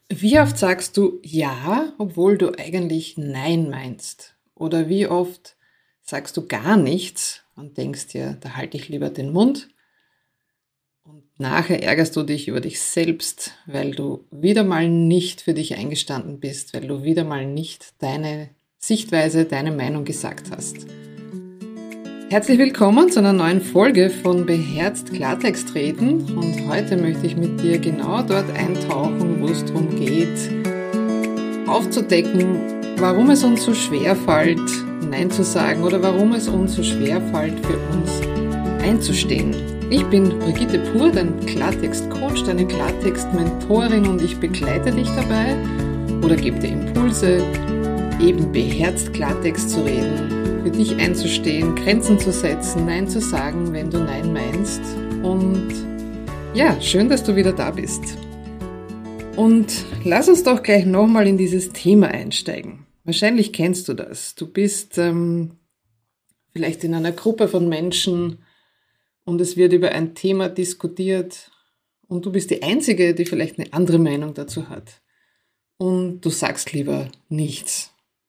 Wie oft sagst du ja, obwohl du eigentlich nein meinst? Oder wie oft sagst du gar nichts und denkst dir, da halte ich lieber den Mund und nachher ärgerst du dich über dich selbst, weil du wieder mal nicht für dich eingestanden bist, weil du wieder mal nicht deine Sichtweise, deine Meinung gesagt hast. Herzlich willkommen zu einer neuen Folge von Beherzt Klartext reden und heute möchte ich mit dir genau dort eintauchen, wo es darum geht, aufzudecken, warum es uns so schwer fällt, Nein zu sagen oder warum es uns so schwer fällt, für uns einzustehen. Ich bin Brigitte Pur, dein Klartext-Coach, deine Klartext-Mentorin und ich begleite dich dabei oder gebe dir Impulse, eben beherzt Klartext zu reden, für dich einzustehen, Grenzen zu setzen, Nein zu sagen, wenn du Nein meinst. Und ja, schön, dass du wieder da bist. Und lass uns doch gleich nochmal in dieses Thema einsteigen. Wahrscheinlich kennst du das. Du bist vielleicht in einer Gruppe von Menschen und es wird über ein Thema diskutiert und du bist die Einzige, die vielleicht eine andere Meinung dazu hat. Und du sagst lieber nichts.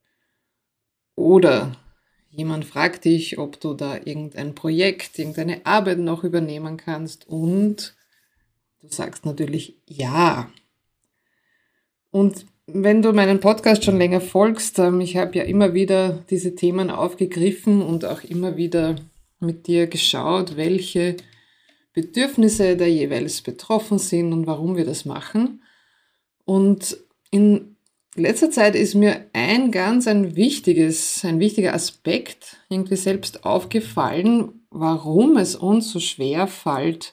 Oder jemand fragt dich, ob du da irgendein Projekt, irgendeine Arbeit noch übernehmen kannst und du sagst natürlich ja. Und wenn du meinen Podcast schon länger folgst, ich habe ja immer wieder diese Themen aufgegriffen und auch immer wieder mit dir geschaut, welche Bedürfnisse da jeweils betroffen sind und warum wir das machen. Und in letzter Zeit ist mir ein wichtiger Aspekt irgendwie selbst aufgefallen, warum es uns so schwer fällt,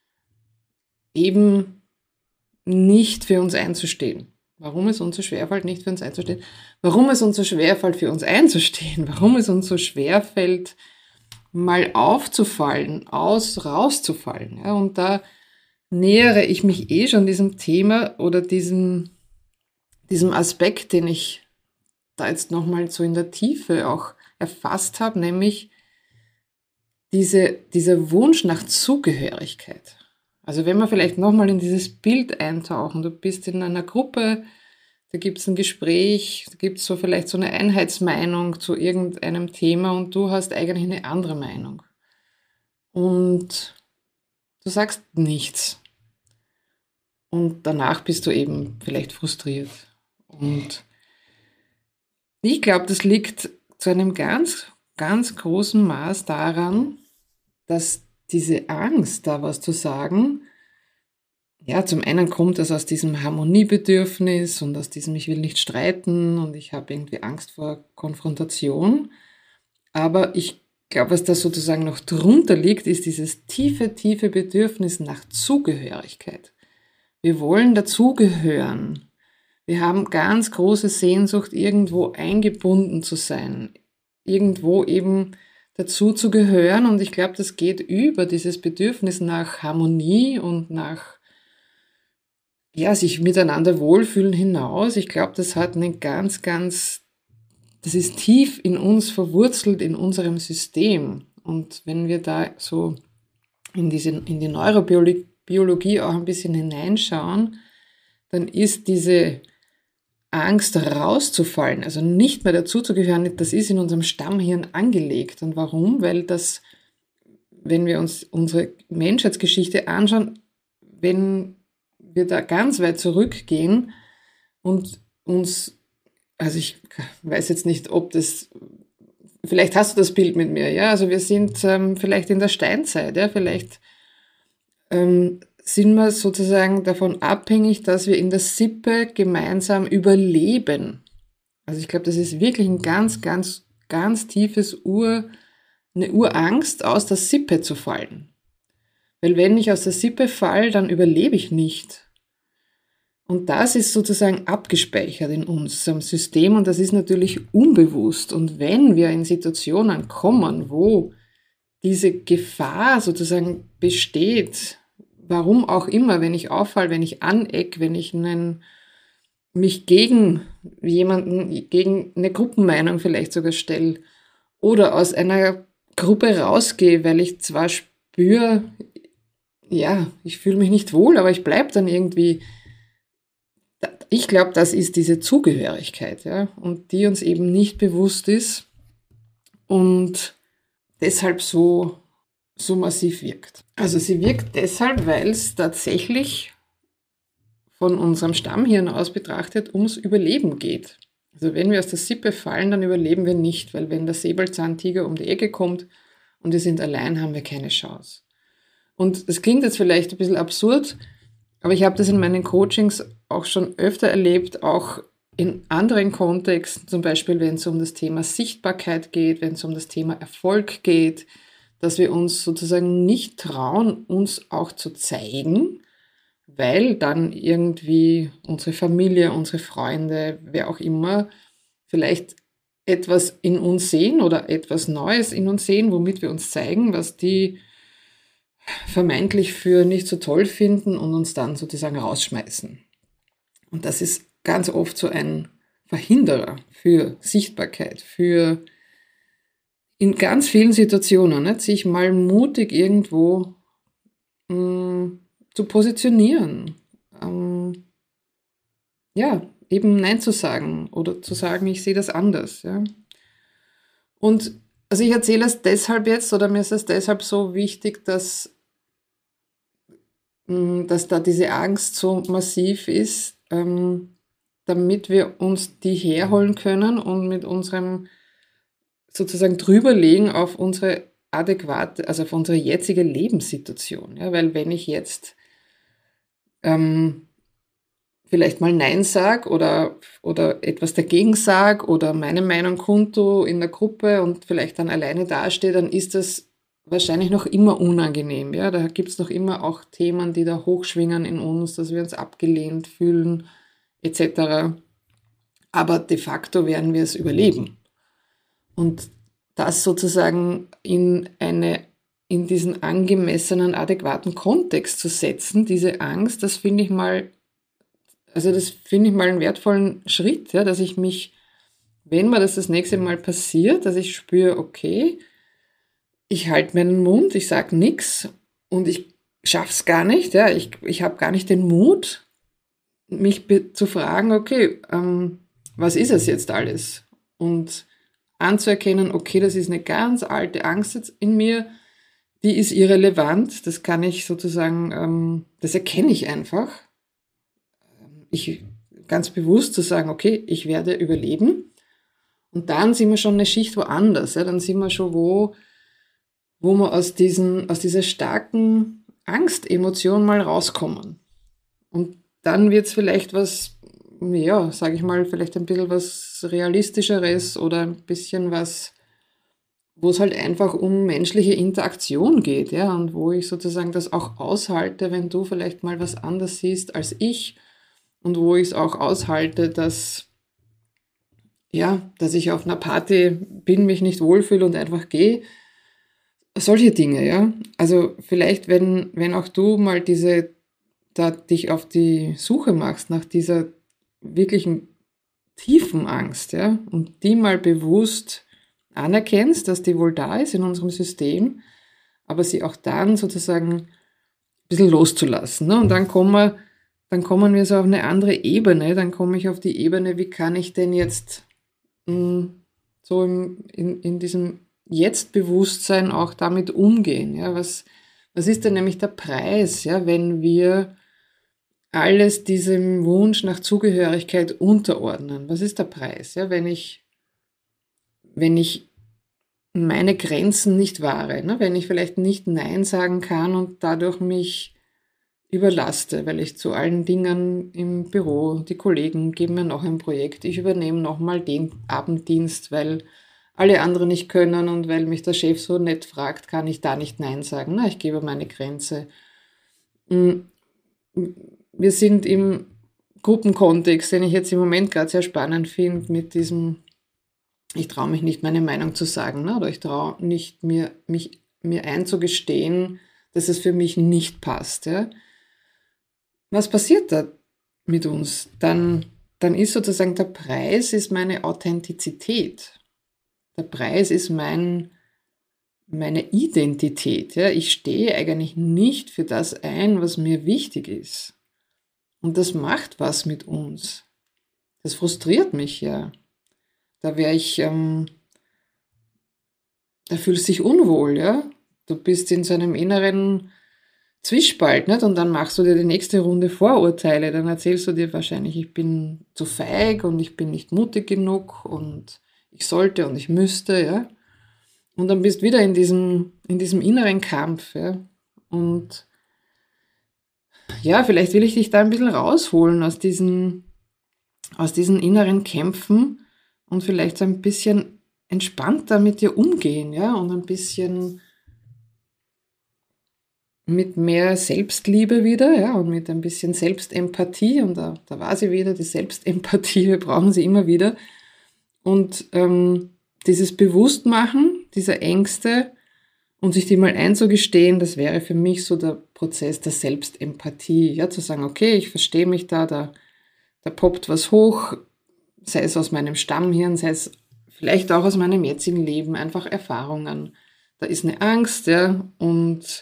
eben nicht für uns einzustehen. Warum es uns so schwerfällt, nicht für uns einzustehen. Warum es uns so schwerfällt, für uns einzustehen. Warum es uns so schwerfällt, mal aufzufallen, rauszufallen. Ja, und da nähere ich mich schon diesem Thema oder diesem Aspekt, den ich da jetzt nochmal so in der Tiefe auch erfasst habe, nämlich dieser Wunsch nach Zugehörigkeit. Also wenn wir vielleicht nochmal in dieses Bild eintauchen, du bist in einer Gruppe, da gibt es ein Gespräch, da gibt es so vielleicht so eine Einheitsmeinung zu irgendeinem Thema und du hast eigentlich eine andere Meinung. Und du sagst nichts. Und danach bist du eben vielleicht frustriert. Und ich glaube, das liegt zu einem ganz, ganz großen Maß daran, dass diese Angst, da was zu sagen, ja, zum einen kommt das aus diesem Harmoniebedürfnis und aus diesem ich will nicht streiten und ich habe irgendwie Angst vor Konfrontation. Aber ich glaube, was da sozusagen noch drunter liegt, ist dieses tiefe, tiefe Bedürfnis nach Zugehörigkeit. Wir wollen dazugehören. Wir haben ganz große Sehnsucht, irgendwo eingebunden zu sein, irgendwo eben dazu zu gehören. Und ich glaube, das geht über dieses Bedürfnis nach Harmonie und nach sich miteinander wohlfühlen hinaus. Ich glaube, das hat einen das ist tief in uns verwurzelt, in unserem System. Und wenn wir da so in die Neurobiologie auch ein bisschen hineinschauen, dann ist diese Angst rauszufallen, also nicht mehr dazuzugehören, das ist in unserem Stammhirn angelegt. Und warum? Weil das, wenn wir uns unsere Menschheitsgeschichte anschauen, wenn wir da ganz weit zurückgehen und uns, also ich weiß jetzt nicht, ob das, vielleicht hast du das Bild mit mir, ja, also wir sind vielleicht in der Steinzeit, ja, vielleicht sind wir sozusagen davon abhängig, dass wir in der Sippe gemeinsam überleben. Also ich glaube, das ist wirklich ein ganz, ganz, ganz tiefes eine Urangst, aus der Sippe zu fallen. Weil wenn ich aus der Sippe falle, dann überlebe ich nicht. Und das ist sozusagen abgespeichert in unserem System und das ist natürlich unbewusst. Und wenn wir in Situationen kommen, wo diese Gefahr sozusagen besteht, warum auch immer, wenn ich auffalle, wenn ich aneck, wenn ich mich gegen jemanden, gegen eine Gruppenmeinung vielleicht sogar stelle oder aus einer Gruppe rausgehe, weil ich zwar spüre, ja, ich fühle mich nicht wohl, aber ich bleibe dann irgendwie, ich glaube, das ist diese Zugehörigkeit, ja, und die uns eben nicht bewusst ist und deshalb so massiv wirkt. Also sie wirkt deshalb, weil es tatsächlich von unserem Stammhirn aus betrachtet ums Überleben geht. Also wenn wir aus der Sippe fallen, dann überleben wir nicht, weil wenn der Säbelzahntiger um die Ecke kommt und wir sind allein, haben wir keine Chance. Und das klingt jetzt vielleicht ein bisschen absurd, aber ich habe das in meinen Coachings auch schon öfter erlebt, auch in anderen Kontexten, zum Beispiel wenn es um das Thema Sichtbarkeit geht, wenn es um das Thema Erfolg geht, dass wir uns sozusagen nicht trauen, uns auch zu zeigen, weil dann irgendwie unsere Familie, unsere Freunde, wer auch immer, vielleicht etwas in uns sehen oder etwas Neues in uns sehen, womit wir uns zeigen, was die vermeintlich für nicht so toll finden und uns dann sozusagen rausschmeißen. Und das ist ganz oft so ein Verhinderer für Sichtbarkeit, für in ganz vielen Situationen, nicht, sich mal mutig irgendwo zu positionieren. Ja, eben Nein zu sagen oder zu sagen, ich sehe das anders. Ja. Und also ich erzähle es deshalb jetzt oder mir ist es deshalb so wichtig, dass da diese Angst so massiv ist, damit wir uns die herholen können und mit unserem sozusagen drüberlegen auf unsere adäquate, also auf unsere jetzige Lebenssituation. Ja, weil wenn ich jetzt vielleicht mal Nein sage oder etwas dagegen sage oder meine Meinung kundtue in der Gruppe und vielleicht dann alleine dastehe, dann ist das wahrscheinlich noch immer unangenehm. Ja? Da gibt es noch immer auch Themen, die da hochschwingen in uns, dass wir uns abgelehnt fühlen, etc. Aber de facto werden wir es überleben. Und das sozusagen in diesen angemessenen, adäquaten Kontext zu setzen, diese Angst, das finde ich mal einen wertvollen Schritt, ja, dass ich mich, wenn mir das nächste Mal passiert, dass ich spüre, okay, ich halte meinen Mund, ich sage nichts und ich schaff's gar nicht, ja, ich habe gar nicht den Mut, mich zu fragen, okay, was ist es jetzt alles? Und anzuerkennen, okay, das ist eine ganz alte Angst jetzt in mir, die ist irrelevant, das kann ich sozusagen, das erkenne ich einfach. Ich ganz bewusst zu sagen, okay, ich werde überleben. Und dann sind wir schon eine Schicht woanders. Ja? Dann sind wir schon wo wir aus dieser starken Angstemotion mal rauskommen. Und dann wird es vielleicht was, ja, sage ich mal, vielleicht ein bisschen was Realistischeres oder ein bisschen was, wo es halt einfach um menschliche Interaktion geht, ja, und wo ich sozusagen das auch aushalte, wenn du vielleicht mal was anders siehst als ich und wo ich es auch aushalte, dass ich auf einer Party bin, mich nicht wohlfühle und einfach gehe. Solche Dinge, ja. Also vielleicht, wenn auch du mal dich auf die Suche machst nach dieser wirklichen tiefen Angst, ja, und die mal bewusst anerkennst, dass die wohl da ist in unserem System, aber sie auch dann sozusagen ein bisschen loszulassen. Ne? Und dann kommen wir so auf eine andere Ebene, dann komme ich auf die Ebene, wie kann ich denn jetzt so in diesem Jetzt-Bewusstsein auch damit umgehen. Ja? Was ist denn nämlich der Preis, ja, wenn wir alles diesem Wunsch nach Zugehörigkeit unterordnen? Was ist der Preis, ja, wenn ich meine Grenzen nicht wahre, ne? Wenn ich vielleicht nicht Nein sagen kann und dadurch mich überlaste, weil ich zu allen Dingen im Büro, die Kollegen geben mir noch ein Projekt, ich übernehme nochmal den Abenddienst, weil alle anderen nicht können und weil mich der Chef so nett fragt, kann ich da nicht Nein sagen. Na, ich gebe meine Grenze. Wir sind im Gruppenkontext, den ich jetzt im Moment gerade sehr spannend finde, mit diesem, ich traue mich nicht, meine Meinung zu sagen, ne? Oder ich traue nicht, mir einzugestehen, dass es für mich nicht passt. Ja? Was passiert da mit uns? Dann ist sozusagen der Preis ist meine Authentizität. Der Preis ist meine Identität. Ja? Ich stehe eigentlich nicht für das ein, was mir wichtig ist. Und das macht was mit uns. Das frustriert mich ja. Da wäre ich, da fühlst du dich unwohl, ja. Du bist in so einem inneren Zwiespalt, nicht? Und dann machst du dir die nächste Runde Vorurteile. Dann erzählst du dir wahrscheinlich, ich bin zu feig und ich bin nicht mutig genug und ich sollte und ich müsste, ja. Und dann bist du wieder in diesem inneren Kampf, ja. Und ja, vielleicht will ich dich da ein bisschen rausholen aus diesen inneren Kämpfen und vielleicht so ein bisschen entspannter mit dir umgehen, ja, und ein bisschen mit mehr Selbstliebe wieder, ja, und mit ein bisschen Selbstempathie, und da war sie wieder, die Selbstempathie, wir brauchen sie immer wieder. Und dieses Bewusstmachen dieser Ängste und sich die mal einzugestehen, das wäre für mich so der Prozess der Selbstempathie, ja, zu sagen, okay, ich verstehe mich da poppt was hoch, sei es aus meinem Stammhirn, sei es vielleicht auch aus meinem jetzigen Leben, einfach Erfahrungen. Da ist eine Angst, ja, und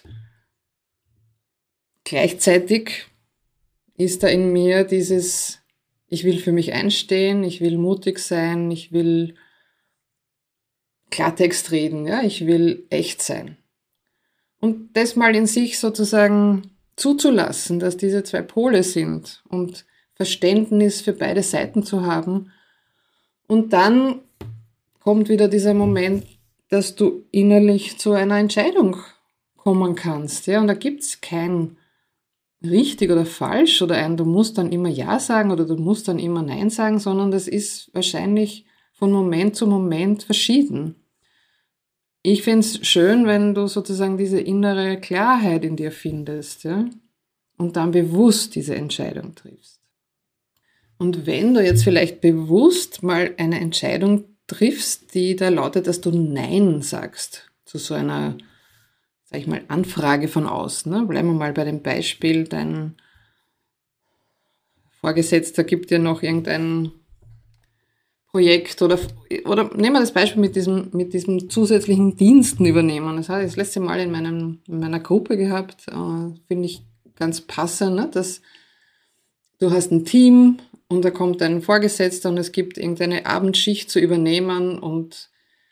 gleichzeitig ist da in mir dieses, ich will für mich einstehen, ich will mutig sein, ich will Klartext reden, ja, ich will echt sein. Und das mal in sich sozusagen zuzulassen, dass diese zwei Pole sind und Verständnis für beide Seiten zu haben. Und dann kommt wieder dieser Moment, dass du innerlich zu einer Entscheidung kommen kannst. Ja? Und da gibt es kein richtig oder falsch oder du musst dann immer Ja sagen oder du musst dann immer Nein sagen, sondern das ist wahrscheinlich von Moment zu Moment verschieden. Ich finde es schön, wenn du sozusagen diese innere Klarheit in dir findest, ja? Und dann bewusst diese Entscheidung triffst. Und wenn du jetzt vielleicht bewusst mal eine Entscheidung triffst, die da lautet, dass du Nein sagst zu so einer, sag ich mal, Anfrage von außen. Ne? Bleiben wir mal bei dem Beispiel, dein Vorgesetzter gibt dir noch irgendein Projekt oder nehmen wir das Beispiel mit diesem zusätzlichen Diensten übernehmen. Das habe ich das letzte Mal in meiner Gruppe gehabt, finde ich ganz passend, ne? Dass du hast ein Team und da kommt ein Vorgesetzter und es gibt irgendeine Abendschicht zu übernehmen und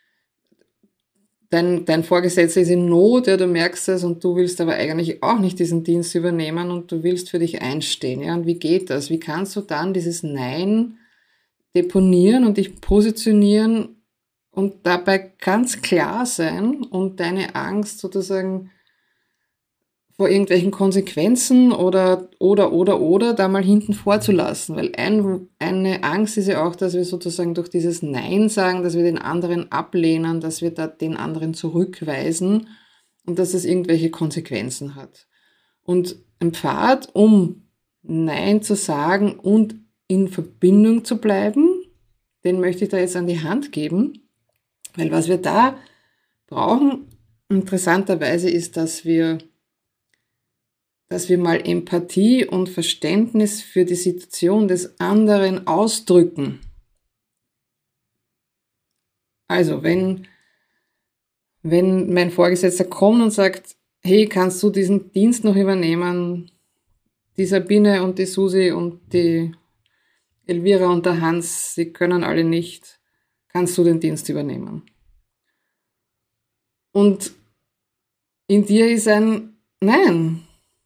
dein Vorgesetzter ist in Not, ja, du merkst es und du willst aber eigentlich auch nicht diesen Dienst übernehmen und du willst für dich einstehen, ja. Und wie geht das? Wie kannst du dann dieses Nein deponieren und dich positionieren und dabei ganz klar sein und deine Angst sozusagen vor irgendwelchen Konsequenzen oder da mal hinten vorzulassen. Weil eine Angst ist ja auch, dass wir sozusagen durch dieses Nein sagen, dass wir den anderen ablehnen, dass wir da den anderen zurückweisen und dass es irgendwelche Konsequenzen hat. Und ein Pfad, um Nein zu sagen und in Verbindung zu bleiben, den möchte ich da jetzt an die Hand geben, weil was wir da brauchen, interessanterweise ist, dass wir mal Empathie und Verständnis für die Situation des anderen ausdrücken. Also, wenn mein Vorgesetzter kommt und sagt, hey, kannst du diesen Dienst noch übernehmen? Die Sabine und die Susi und die Elvira und der Hans, sie können alle nicht. Kannst du den Dienst übernehmen? Und in dir ist ein Nein.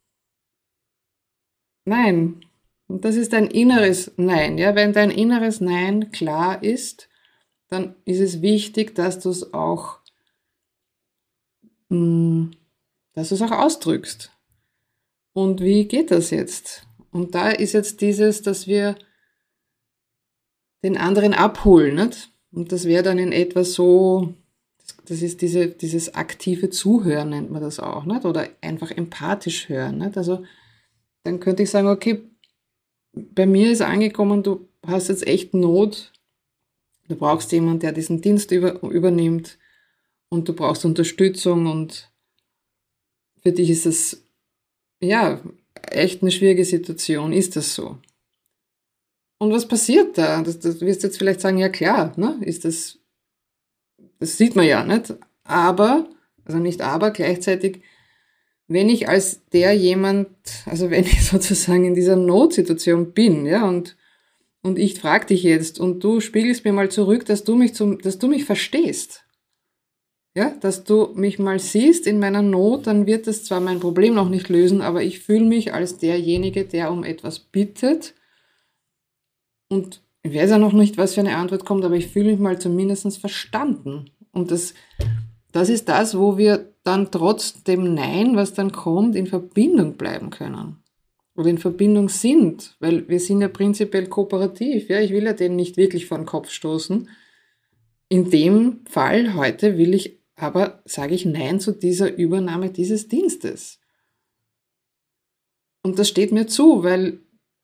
Nein. Und das ist dein inneres Nein. Ja? Wenn dein inneres Nein klar ist, dann ist es wichtig, dass du es auch ausdrückst. Und wie geht das jetzt? Und da ist jetzt dieses, dass wir den anderen abholen, nicht? Und das wäre dann in etwa so, das ist dieses aktive Zuhören, nennt man das auch, nicht? Oder einfach empathisch hören, nicht? Also dann könnte ich sagen, okay, bei mir ist angekommen, du hast jetzt echt Not, du brauchst jemanden, der diesen Dienst übernimmt und du brauchst Unterstützung und für dich ist das, ja, echt eine schwierige Situation, ist das so? Und was passiert da? Das wirst du jetzt vielleicht sagen, ja klar, ne? Das sieht man ja, nicht? Aber, gleichzeitig wenn ich als der jemand, also wenn ich sozusagen in dieser Notsituation bin, ja, und ich frage dich jetzt und du spiegelst mir mal zurück, dass du mich verstehst, ja, dass du mich mal siehst in meiner Not, dann wird das zwar mein Problem noch nicht lösen, aber ich fühle mich als derjenige, der um etwas bittet und ich weiß ja noch nicht, was für eine Antwort kommt, aber ich fühle mich mal zumindest verstanden. Und das ist das, wo wir dann trotz dem Nein, was dann kommt, in Verbindung bleiben können. Oder in Verbindung sind, weil wir sind ja prinzipiell kooperativ. Ja? Ich will ja den nicht wirklich vor den Kopf stoßen. In dem Fall heute sage ich Nein zu dieser Übernahme dieses Dienstes. Und das steht mir zu, weil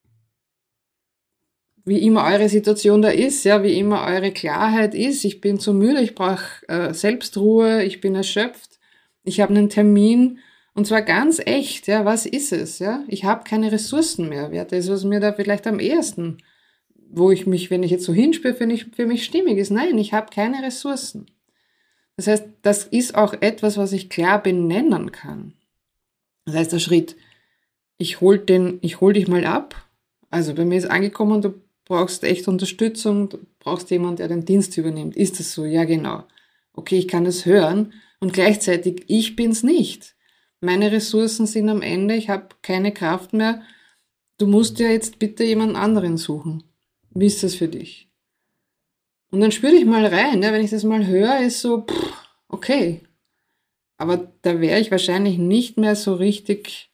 wie immer eure Situation da ist, ja, wie immer eure Klarheit ist, ich bin zu müde, ich brauche Selbstruhe, ich bin erschöpft, ich habe einen Termin und zwar ganz echt, ja, was ist es, ja? Ich habe keine Ressourcen mehr, wer das, was mir da vielleicht am ehesten, wo ich mich, wenn ich jetzt so hinspüre, für mich stimmig ist, nein, ich habe keine Ressourcen. Das heißt, das ist auch etwas, was ich klar benennen kann. Das heißt, der Schritt, ich hol dich mal ab, also bei mir ist angekommen, du brauchst echt Unterstützung, du brauchst jemanden, der den Dienst übernimmt. Ist das so? Ja, genau. Okay, ich kann das hören und gleichzeitig, ich bin's nicht. Meine Ressourcen sind am Ende, ich habe keine Kraft mehr. Du musst ja jetzt bitte jemand anderen suchen. Wie ist das für dich? Und dann spür dich mal rein, ja, wenn ich das mal höre, ist so, okay. Aber da wäre ich wahrscheinlich nicht mehr so richtig,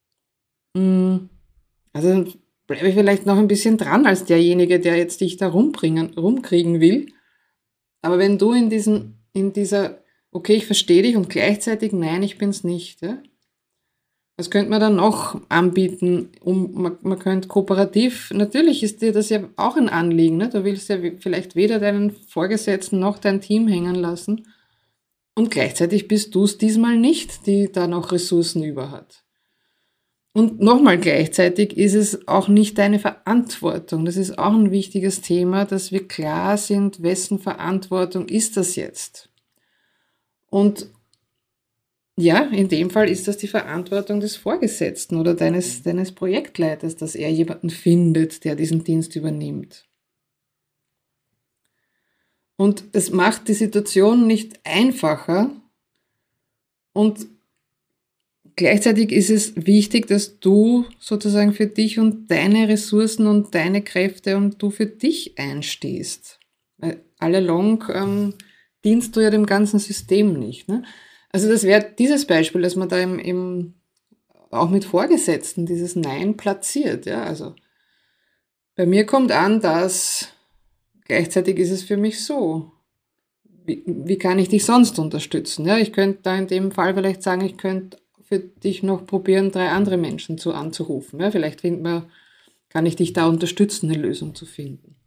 also bleibe ich vielleicht noch ein bisschen dran als derjenige, der jetzt dich da rumkriegen will. Aber wenn du in dieser, okay, ich verstehe dich und gleichzeitig, nein, ich bin's nicht, ja? Was könnte man dann noch anbieten? Man könnte kooperativ, natürlich ist dir das ja auch ein Anliegen, ne? Du willst ja vielleicht weder deinen Vorgesetzten noch dein Team hängen lassen. Und gleichzeitig bist du es diesmal nicht, die da noch Ressourcen über hat. Und nochmal gleichzeitig ist es auch nicht deine Verantwortung. Das ist auch ein wichtiges Thema, dass wir klar sind, wessen Verantwortung ist das jetzt? Und ja, in dem Fall ist das die Verantwortung des Vorgesetzten oder deines Projektleiters, dass er jemanden findet, der diesen Dienst übernimmt. Und es macht die Situation nicht einfacher und gleichzeitig ist es wichtig, dass du sozusagen für dich und deine Ressourcen und deine Kräfte und du für dich einstehst. Weil all along dienst du ja dem ganzen System nicht. Ne? Also das wäre dieses Beispiel, dass man da auch mit Vorgesetzten dieses Nein platziert. Ja? Also bei mir kommt an, dass gleichzeitig ist es für mich so. Wie kann ich dich sonst unterstützen? Ja? Ich könnte da in dem Fall vielleicht sagen, ich könnte für dich noch probieren, 3 andere Menschen anzurufen. Ja, vielleicht kann ich dich da unterstützen, eine Lösung zu finden.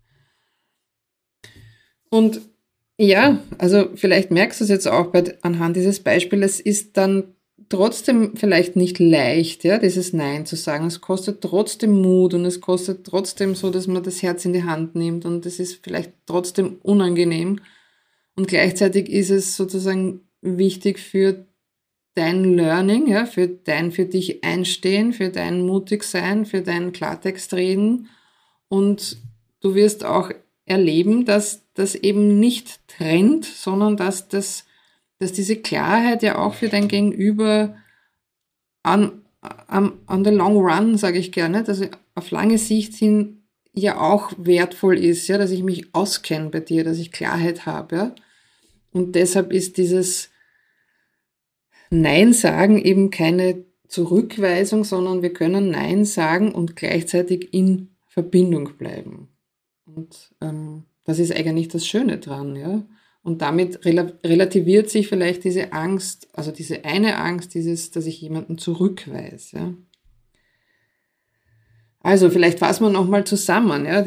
Und ja, also vielleicht merkst du es jetzt auch anhand dieses Beispiels, es ist dann trotzdem vielleicht nicht leicht, ja, dieses Nein zu sagen. Es kostet trotzdem Mut und es kostet trotzdem so, dass man das Herz in die Hand nimmt und es ist vielleicht trotzdem unangenehm. Und gleichzeitig ist es sozusagen wichtig für dein Learning, ja, für dich einstehen, für dein mutig sein, für dein Klartext reden. Und du wirst auch erleben, dass das eben nicht trennt, sondern dass diese Klarheit ja auch für dein Gegenüber on the long run, sage ich gerne, dass auf lange Sicht hin ja auch wertvoll ist, ja, dass ich mich auskenne bei dir, dass ich Klarheit habe. Ja. Und deshalb ist dieses Nein sagen eben keine Zurückweisung, sondern wir können Nein sagen und gleichzeitig in Verbindung bleiben. Und das ist eigentlich das Schöne dran, ja. Und damit relativiert sich vielleicht diese Angst, also diese eine Angst, dass ich jemanden zurückweise, ja. Also vielleicht fassen wir nochmal zusammen, ja.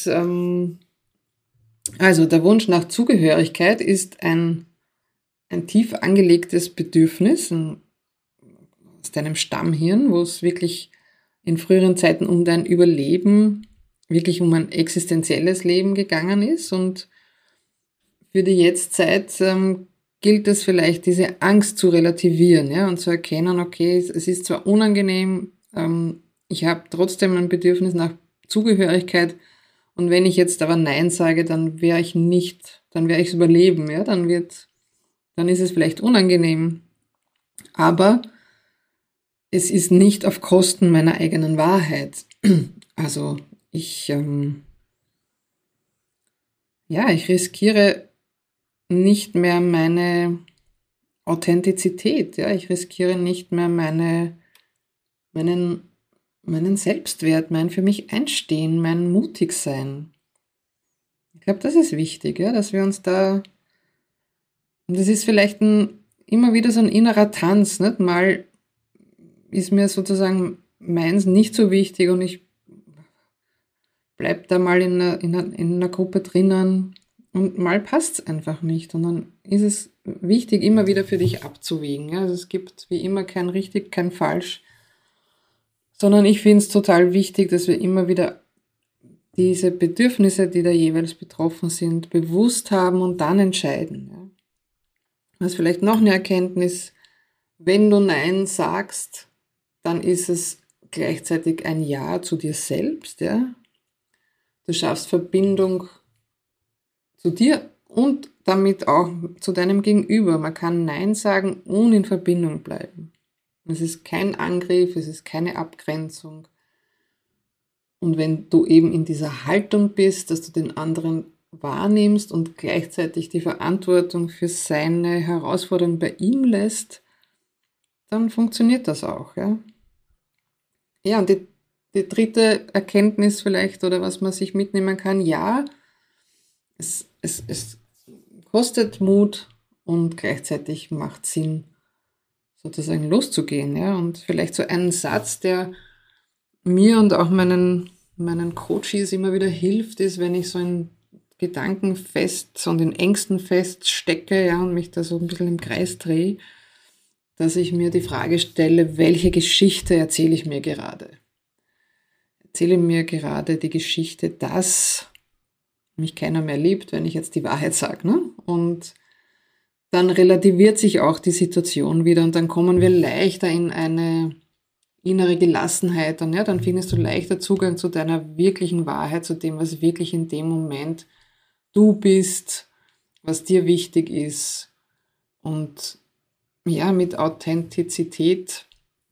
Also der Wunsch nach Zugehörigkeit ist ein tief angelegtes Bedürfnis aus deinem Stammhirn, wo es wirklich in früheren Zeiten um dein Überleben, wirklich um ein existenzielles Leben gegangen ist. Und für die Jetztzeit gilt es vielleicht, diese Angst zu relativieren, ja, und zu erkennen, okay, es ist zwar unangenehm, ich habe trotzdem ein Bedürfnis nach Zugehörigkeit, und wenn ich jetzt aber Nein sage, dann werde ich es überleben, ja, dann ist es vielleicht unangenehm, aber es ist nicht auf Kosten meiner eigenen Wahrheit. Also ich riskiere nicht mehr meine Authentizität, ja, ich riskiere nicht mehr meinen Selbstwert, mein für mich einstehen, mein mutig sein. Ich glaube, das ist wichtig, ja, dass wir uns da, und das ist vielleicht immer wieder so ein innerer Tanz, nicht? Mal ist mir sozusagen meins nicht so wichtig und ich bleib da mal in einer Gruppe drinnen und mal passt es einfach nicht. Und dann ist es wichtig, immer wieder für dich abzuwägen. Ja? Also es gibt wie immer kein richtig, kein falsch, sondern ich finde es total wichtig, dass wir immer wieder diese Bedürfnisse, die da jeweils betroffen sind, bewusst haben und dann entscheiden. Ja? Das ist vielleicht noch eine Erkenntnis: Wenn du Nein sagst, dann ist es gleichzeitig ein Ja zu dir selbst. Ja? Du schaffst Verbindung zu dir und damit auch zu deinem Gegenüber. Man kann Nein sagen und in Verbindung bleiben. Es ist kein Angriff, es ist keine Abgrenzung. Und wenn du eben in dieser Haltung bist, dass du den anderen wahrnimmst und gleichzeitig die Verantwortung für seine Herausforderung bei ihm lässt, dann funktioniert das auch. Ja, ja, und die dritte Erkenntnis vielleicht, oder was man sich mitnehmen kann: Ja, es kostet Mut und gleichzeitig macht Sinn, sozusagen loszugehen. Ja? Und vielleicht so einen Satz, der mir und auch meinen Coaches immer wieder hilft, ist, wenn ich so in Gedanken fest und in Ängsten feststecke, ja, und mich da so ein bisschen im Kreis drehe, dass ich mir die Frage stelle: Welche Geschichte erzähle ich mir gerade? Erzähle mir gerade die Geschichte, dass mich keiner mehr liebt, wenn ich jetzt die Wahrheit sage, ne? Und dann relativiert sich auch die Situation wieder und dann kommen wir leichter in eine innere Gelassenheit und ja, dann findest du leichter Zugang zu deiner wirklichen Wahrheit, zu dem, was wirklich in dem Moment du bist, was dir wichtig ist. Und ja, mit Authentizität,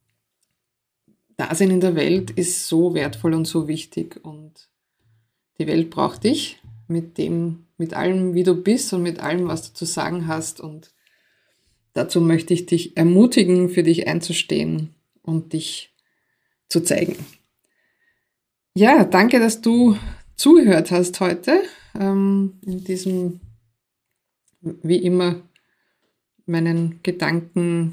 Dasein in der Welt ist so wertvoll und so wichtig, und die Welt braucht dich mit allem, wie du bist und mit allem, was du zu sagen hast, und dazu möchte ich dich ermutigen, für dich einzustehen und dich zu zeigen. Ja, danke, dass du zugehört hast heute, in diesem, wie immer, meinen Gedanken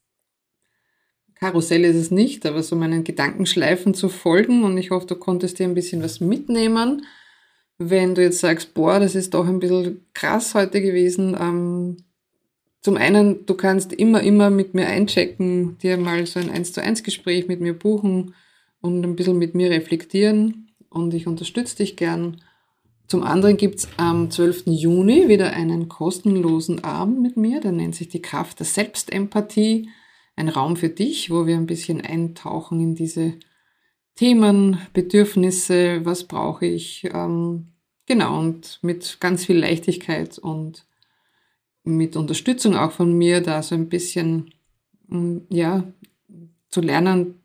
Karussell ist es nicht, aber so meinen Gedankenschleifen zu folgen, und ich hoffe, du konntest dir ein bisschen was mitnehmen. Wenn du jetzt sagst, boah, das ist doch ein bisschen krass heute gewesen, zum einen, du kannst immer mit mir einchecken, dir mal so ein 1:1 Gespräch mit mir buchen und ein bisschen mit mir reflektieren, und ich unterstütze dich gern. Zum anderen gibt's am 12. Juni wieder einen kostenlosen Abend mit mir, der nennt sich die Kraft der Selbstempathie, ein Raum für dich, wo wir ein bisschen eintauchen in diese Themen, Bedürfnisse, was brauche ich, genau, und mit ganz viel Leichtigkeit und mit Unterstützung auch von mir, da so ein bisschen, ja, zu lernen,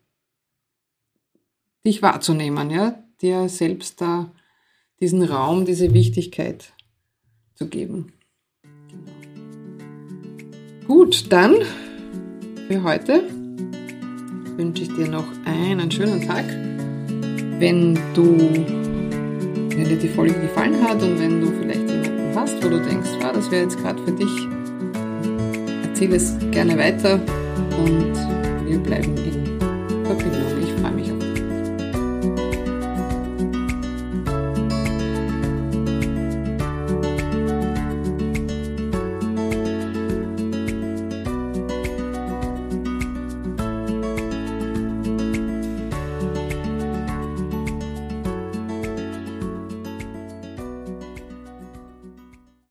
dich wahrzunehmen, ja, dir selbst da diesen Raum, diese Wichtigkeit zu geben. Gut, dann für heute wünsche ich dir noch einen schönen Tag. Wenn dir die Folge gefallen hat und wenn du vielleicht jemanden hast, wo du denkst, das wäre jetzt gerade für dich, erzähle es gerne weiter und wir bleiben in Verbindung. Ich freue mich auf